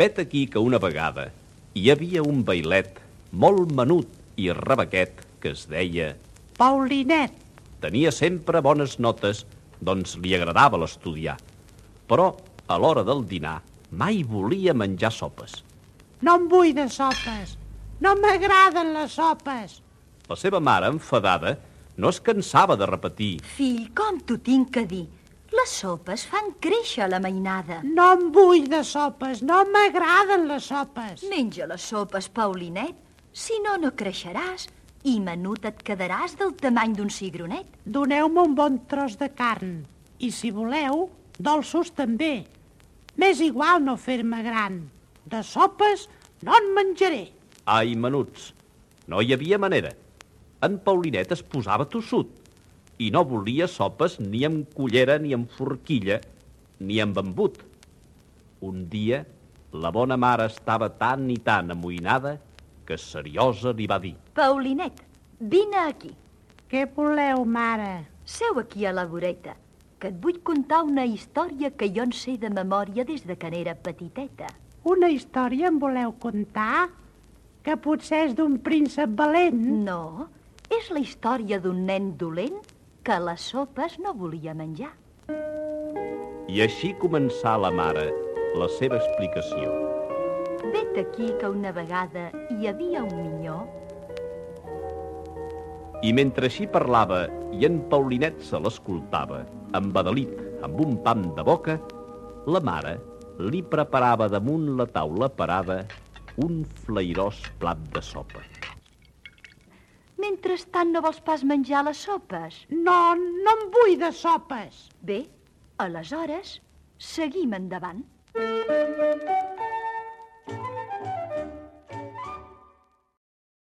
Vet aquí que una vegada hi havia un bailet molt menut i rebequet que es deia Paulinet. Tenia sempre bones notes, doncs li agradava l'estudiar. Però a l'hora del dinar mai volia menjar sopes. No em vull de sopes. No m'agraden les sopes. La seva mare, enfadada, no es cansava de repetir: Fill, com t'ho tinc que dir? Les sopes fan créixer la mainada. No em vull de sopes. No m'agraden les sopes. Menja les sopes, Paulinet. Si no, no creixeràs i menut et quedaràs del tamany d'un cigronet. Doneu-me un bon tros de carn. I si voleu, dolços també. M'és igual no fer-me gran. De sopes no en menjaré. Ai, menuts, no hi havia manera. En Paulinet es posava tossut i no volia sopes ni amb cullera, ni amb forquilla, ni amb embut. Un dia, la bona mare estava tan i tan amoïnada que seriosa li va dir: Paulinet, vine aquí. Què voleu, mare? Seu aquí a la voreta, que et vull contar una història que jo en sé de memòria des de que n'era petiteta. Una història em voleu contar? Que potser és d'un príncep valent? No, és la història d'un nen dolent que les sopes no volia menjar. I així començà la mare la seva explicació. Vet aquí que una vegada hi havia un minyó. I mentre així parlava i en Paulinet se l'escoltava, embadalit amb un pam de boca, la mare li preparava damunt la taula parada un flairós plat de sopa. Mentrestant no vols pas menjar les sopes? No, no em vull de sopes. Bé, aleshores, seguim endavant.